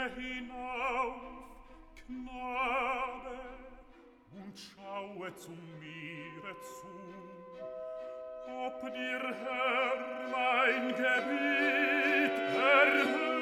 hinauf, Knabe, und schaue zum Meere zu. Ob dir Herr mein Gebet erhört,